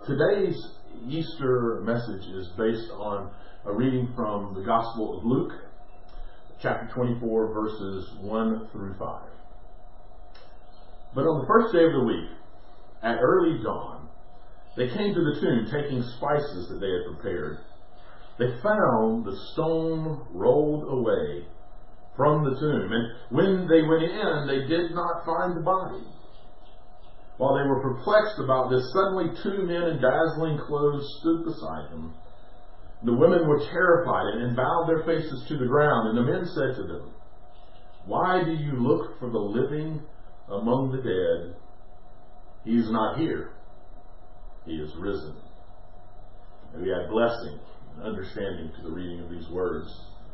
Today's Easter message is based on a reading from the Gospel of Luke, chapter 24, verses 1 through 5. But on the first day of the week, at early dawn, they came to the tomb taking spices that they had prepared. They found the stone rolled away from the tomb, and when they went in, they did not find the body. While they were perplexed about this, suddenly two men in dazzling clothes stood beside them. The women were terrified and bowed their faces to the ground, and the men said to them, "Why do you look for the living among the dead? He is not here. He is risen." May we add blessing and understanding to the reading of these words.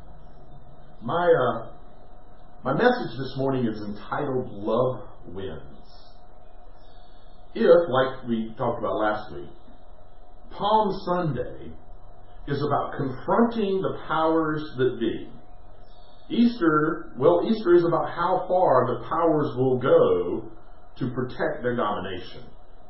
My message this morning is entitled Love Wins. If, like we talked about last week, Palm Sunday is about confronting the powers that be, Easter is about how far the powers will go to protect their domination.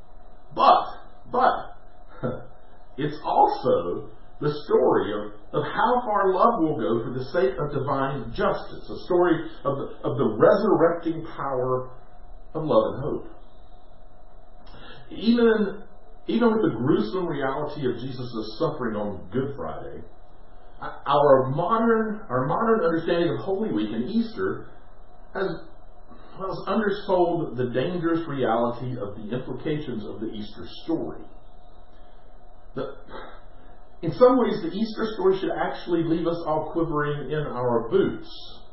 But it's also the story of how far love will go for the sake of divine justice, a story of the resurrecting power of love and hope. Even with the gruesome reality of Jesus' suffering on Good Friday, our modern understanding of Holy Week and Easter has undersold the dangerous reality of the implications of the Easter story. In some ways, the Easter story should actually leave us all quivering in our boots.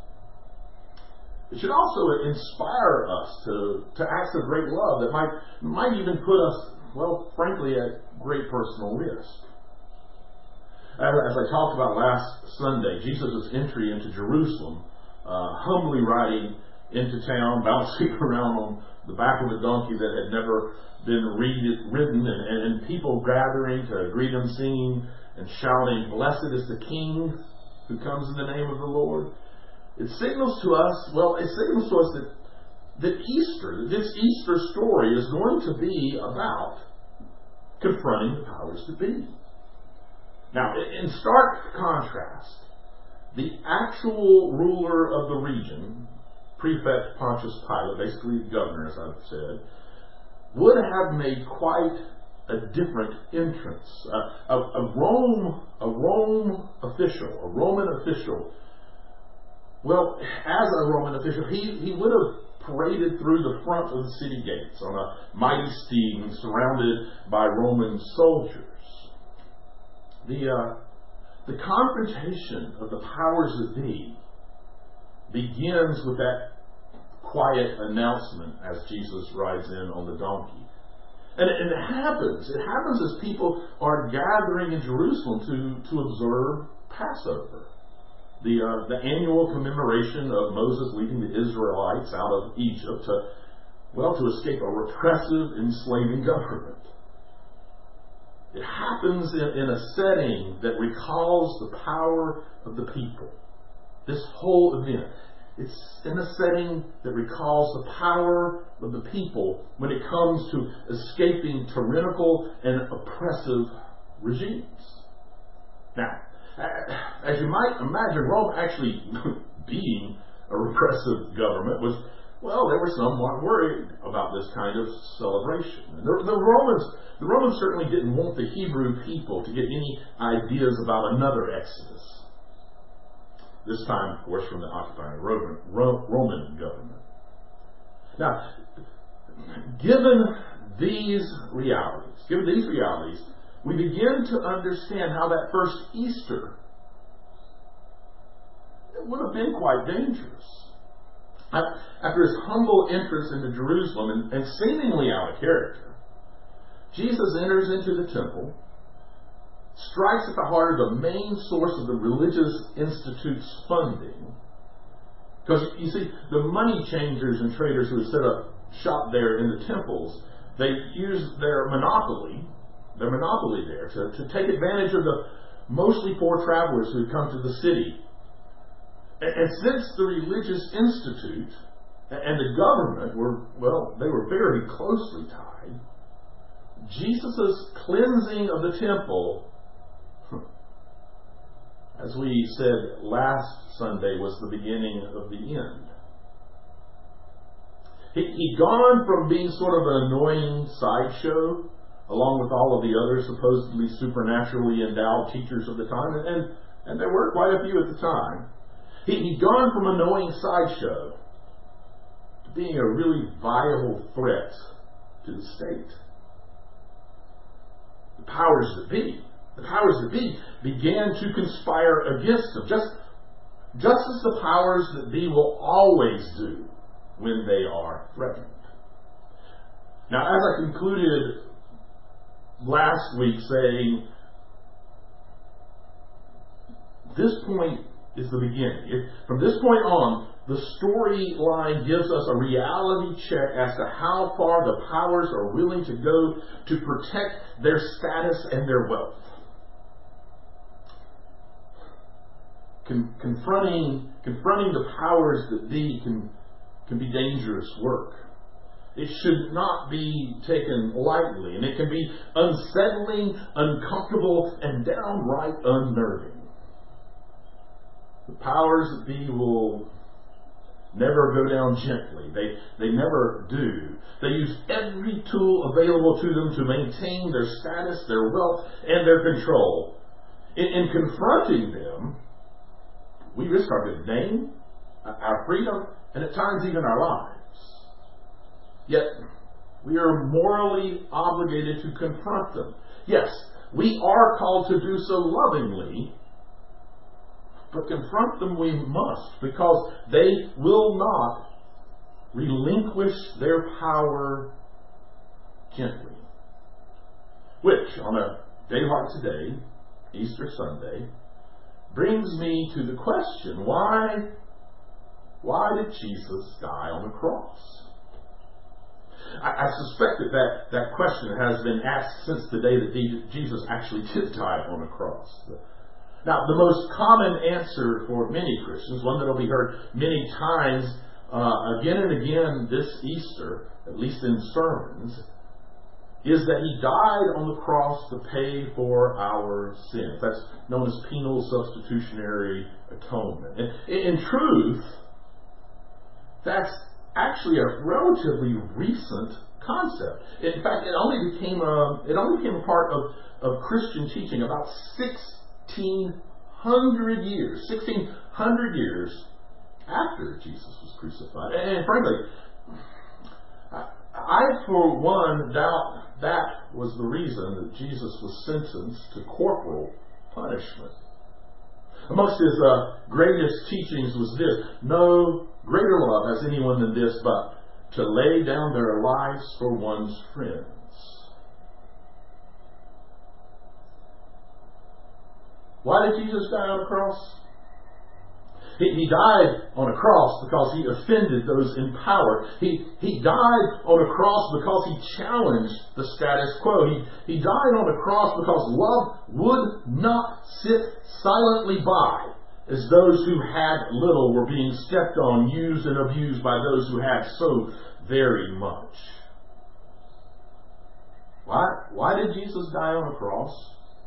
It should also inspire us to acts of great love that might even put us, frankly, at great personal risk. As I talked about last Sunday, Jesus' entry into Jerusalem, humbly riding into town, bouncing around on the back of a donkey that had never been ridden, and people gathering to greet him, singing and shouting, "Blessed is the King who comes in the name of the Lord." It signals to us that this Easter story is going to be about confronting the powers that be. Now, in stark contrast, the actual ruler of the region, Prefect Pontius Pilate, basically the governor, as I've said, would have made quite a different entrance. A Roman official. Well, as a Roman official, he would have paraded through the front of the city gates on a mighty steed and surrounded by Roman soldiers. The confrontation of the powers that be begins with that quiet announcement as Jesus rides in on the donkey. And it happens as people are gathering in Jerusalem to observe Passover. The annual commemoration of Moses leading the Israelites out of Egypt to escape a repressive, enslaving government. It happens in a setting that recalls the power of the people. This whole event, it's in a setting that recalls the power of the people when it comes to escaping tyrannical and oppressive regimes. Now, as you might imagine, Rome actually being a repressive government they were somewhat worried about this kind of celebration. And the Romans certainly didn't want the Hebrew people to get any ideas about another Exodus. This time, of course, from the occupying Roman government. Now, given these realities, we begin to understand how that first Easter would have been quite dangerous. After his humble entrance into Jerusalem and seemingly out of character, Jesus enters into the temple, strikes at the heart of the main source of the religious institute's funding. Because, you see, the money changers and traders who had set up shop there in the temples, they used their monopoly there to take advantage of the mostly poor travelers who had come to the city. And since the religious institute and the government were very closely tied, Jesus' cleansing of the temple, as we said last Sunday, was the beginning of the end. He'd gone from being sort of an annoying sideshow, along with all of the other supposedly supernaturally endowed teachers of the time, and there were quite a few at the time. He'd gone from annoying sideshow to being a really viable threat to the state. The powers that be began to conspire against him, just as the powers that be will always do when they are threatened. Now, as I concluded last week saying, this point is the beginning. From this point on, the storyline gives us a reality check as to how far the powers are willing to go to protect their status and their wealth. Confronting the powers that be can be dangerous work. It should not be taken lightly, and it can be unsettling, uncomfortable, and downright unnerving. The powers that be will never go down gently. They never do. They use every tool available to them to maintain their status, their wealth, and their control. In confronting them, we risk our good name, our freedom, and at times even our lives. Yet, we are morally obligated to confront them. Yes, we are called to do so lovingly, but confront them we must, because they will not relinquish their power gently. Which, on a day like today, Easter Sunday, brings me to the question, why did Jesus die on the cross? I suspect that question has been asked since the day that Jesus actually did die on the cross. Now, the most common answer for many Christians, one that will be heard many times, again and again this Easter, at least in sermons, is that He died on the cross to pay for our sins. That's known as penal substitutionary atonement. And in truth, that's actually a relatively recent concept. In fact, it only became a part of Christian teaching about 1600 years after Jesus was crucified. And frankly, I for one doubt that was the reason that Jesus was sentenced to corporal punishment. Amongst His greatest teachings was this: no greater love has anyone than this, but to lay down their lives for one's friends. Why did Jesus die on the cross? He died on a cross because He offended those in power. He died on a cross because He challenged the status quo. He died on a cross because love would not sit silently by as those who had little were being stepped on, used and abused by those who had so very much. Why did Jesus die on a cross?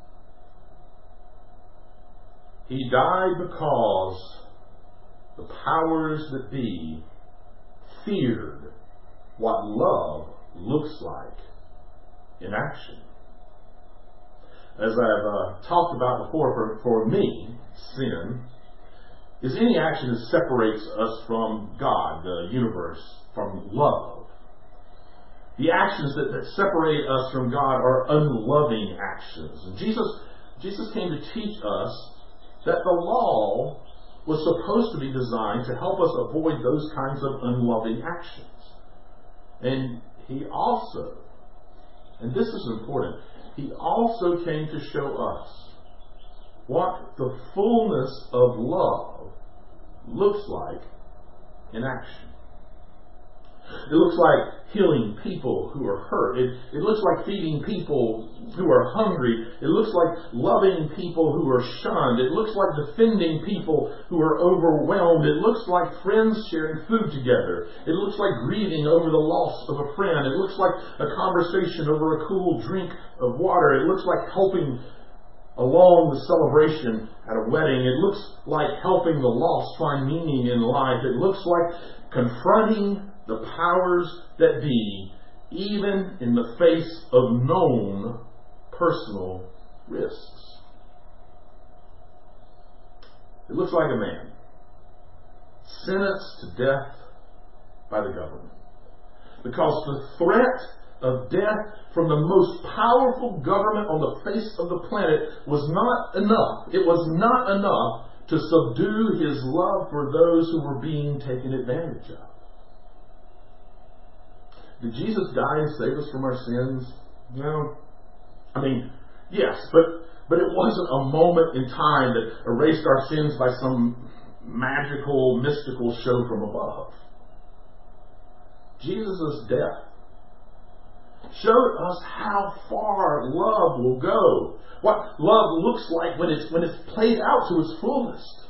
He died because the powers that be feared what love looks like in action. As I've talked about before, for me, sin is any action that separates us from God, the universe, from love. The actions that separate us from God are unloving actions. And Jesus came to teach us that the law was supposed to be designed to help us avoid those kinds of unloving actions. And He also, and this is important, He also came to show us what the fullness of love looks like in action. It looks like healing people who are hurt. It looks like feeding people who are hungry. It looks like loving people who are shunned. It looks like defending people who are overwhelmed. It looks like friends sharing food together. It looks like grieving over the loss of a friend. It looks like a conversation over a cool drink of water. It looks like helping along the celebration at a wedding. It looks like helping the lost find meaning in life. It looks like confronting the powers that be, even in the face of known personal risks. It looks like a man sentenced to death by the government, because the threat of death from the most powerful government on the face of the planet was not enough. It was not enough to subdue his love for those who were being taken advantage of. Did Jesus die to save us from our sins? No. I mean, yes, but it wasn't a moment in time that erased our sins by some magical, mystical show from above. Jesus' death showed us how far love will go. What love looks like when it's played out to its fullest.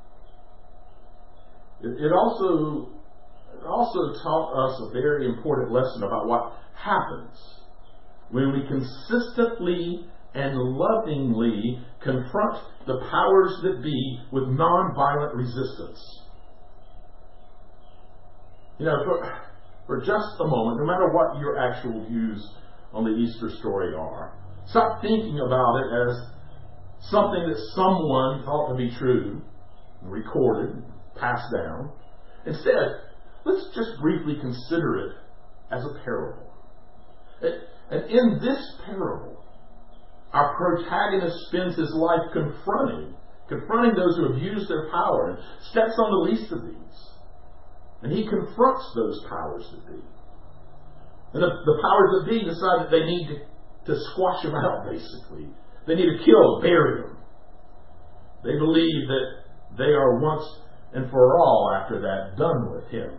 It also taught us a very important lesson about what happens when we consistently and lovingly confront the powers that be with nonviolent resistance. You know, for just a moment, no matter what your actual views on the Easter story are, stop thinking about it as something that someone thought to be true, recorded, passed down. Instead, let's just briefly consider it as a parable. And in this parable, our protagonist spends his life confronting those who have used their power, and steps on the least of these. And he confronts those powers that be. And the powers that be decide that they need to squash him out, basically. They need to kill, bury him. They believe that they are once and for all, after that, done with him.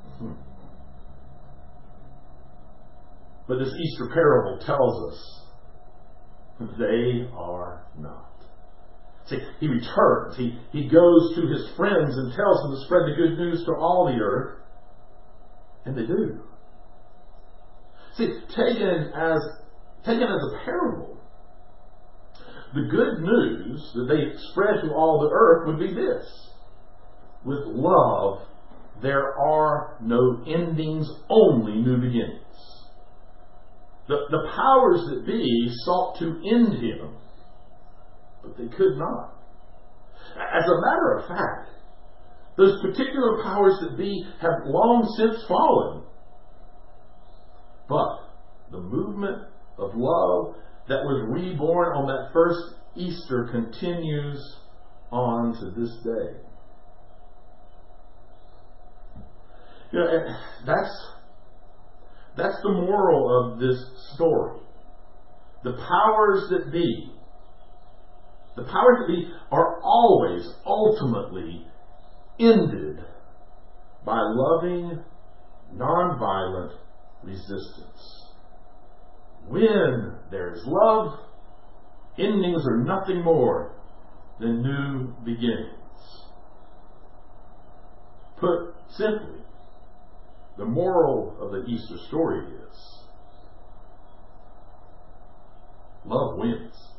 But this Easter parable tells us they are not. See, he returns. He goes to his friends and tells them to spread the good news to all the earth. And they do. See, taken as a parable, the good news that they spread to all the earth would be this: with love, there are no endings, only new beginnings. The powers that be sought to end him, but they could not. As a matter of fact, those particular powers that be have long since fallen. But the movement of love that was reborn on that first Easter continues on to this day. You know, that's the moral of this story. The powers that be are always ultimately ended by loving, nonviolent resistance. When there is love, endings are nothing more than new beginnings. Put simply, the moral of the Easter story is love wins.